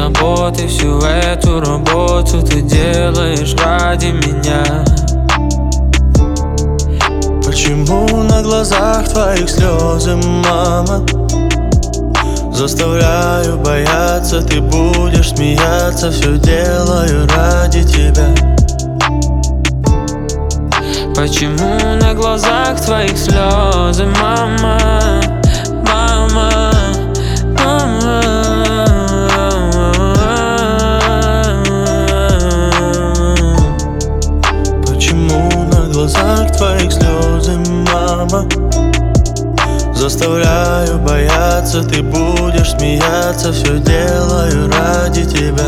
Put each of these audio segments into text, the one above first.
заботы, всю эту работу ты делаешь ради меня. Почему на глазах твоих слезы, мама? Заставляю бояться, ты будешь смеяться. Все делаю ради тебя. Почему на глазах твоих слезы, мама? Мама, мама. Почему на глазах твоих слезы, мама? Заставляю бояться, ты будешь смеяться. Все делаю ради тебя.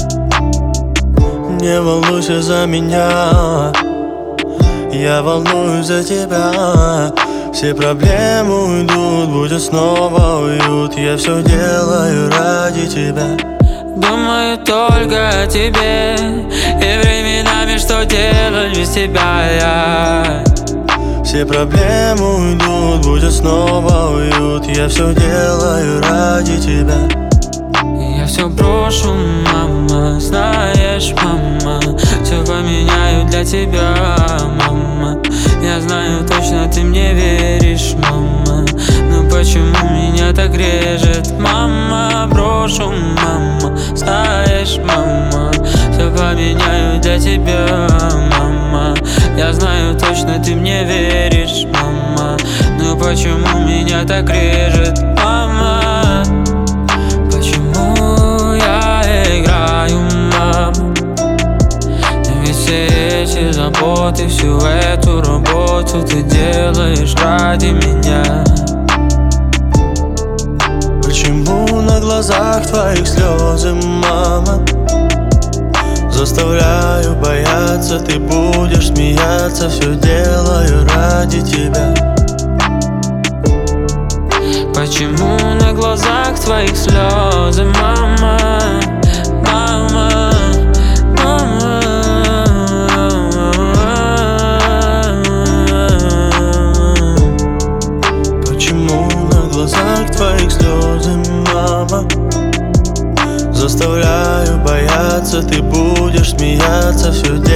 Не волнуйся за меня, я волнуюсь за тебя. Все проблемы уйдут, будет снова уют. Я все делаю ради тебя. Думаю только о тебе и временами, что делать без тебя я. Все проблемы уйдут, будет снова уют. Я все делаю ради тебя. Я все брошу, мама, знаешь, мама. Все поменяю для тебя, мама. Я знаю точно, ты мне веришь, мама. Но почему меня так режет, мама? Брошу, мама, знаешь, мама. Все поменяю для тебя, мама. Я знаю точно, ты мне веришь, мама. Но почему меня так режет, мама? Почему я играю, мама? Ведь все эти заботы, всю эту работу ты делаешь ради меня. Почему на глазах твоих слезы, мама? Заставляю бояться, ты будешь смеяться. Все делаю ради тебя. Почему на глазах твоих слезы, мама? Мама, мама. Почему на глазах твоих слезы, мама? Заставляю бояться, ты будешь смеяться. Все